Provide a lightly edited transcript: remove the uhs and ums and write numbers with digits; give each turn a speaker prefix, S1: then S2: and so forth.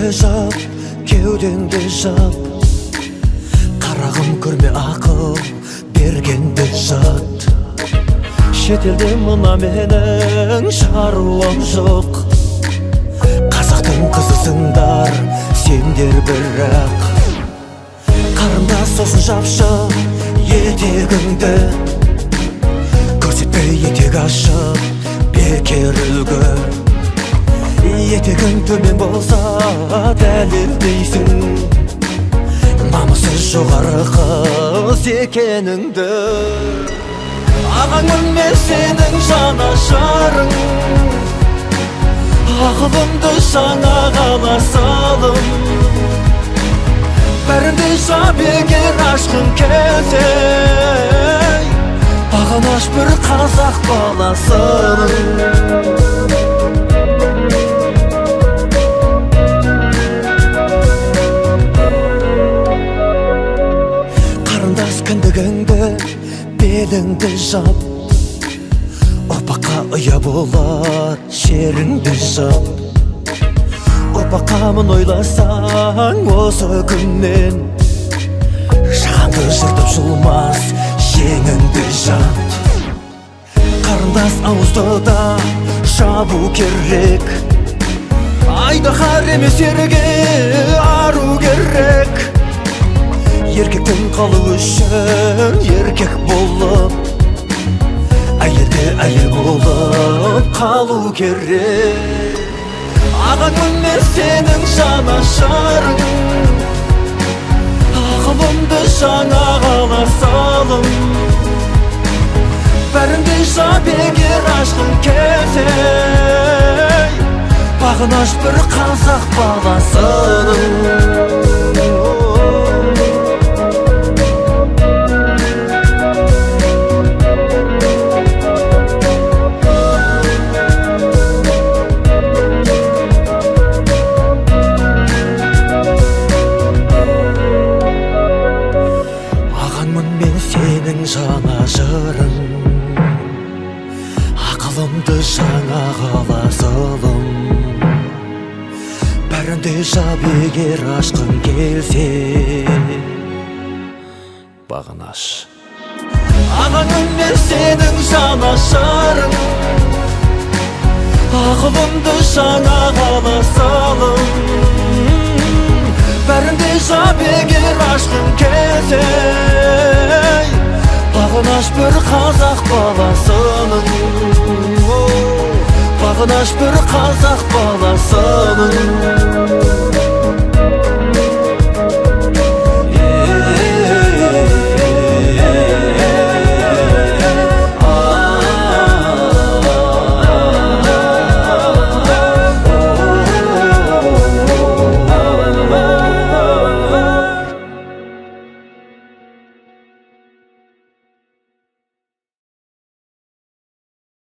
S1: Көңіліңді жап, кеудеңді жап, қарағым көрме ақыл бергенді жат. Шетелде мына менің шаруам жоқ, қазақтың қызысыңдар сендер бірақ. Қарындас сосын жапшы етегіңді, көрсетпей етек ашып бекер үлгі. Етегің төмен болса дәлелдейсің намысы жоғары қыз екеніңді. Ағаңмын мен сенің жанашырың, ақылымды жаңа ғала салым. Бәрінде жап егер ашқың келсе, бағынаш бір қазақ баласының. Кіндігіңді, беліңді жап, ұрпаққа ұя болар жеріңді жап. Ұрпаққамын ойласаң осы күннен, жағаңды жыртып жұлмас жеңіңді жат. Қарындас ауызды да жабу керек, айдаһар емес ерге ару керек. Еркектің қалу үшін еркек болып, әйелде әйел болып қалу керек. Ағаңмын мен сенің жанашырың, ақылымды жаңа ғала салым. Бәрінде жап егер ашқың келсе, бағынаш бір қазақ баласының. Сенің жанашырың, ақылымды жаңа ғала салым. Бәрінде жап егер ашқың келсе, бағынаш. Ағаңмын мен сенің жанашырың, ақылымды жаңа ғала салым. Бәрінде жап егер ашқың келсе, бағынаш бір қазақ баласының. Бағынаш бір қазақ баласының.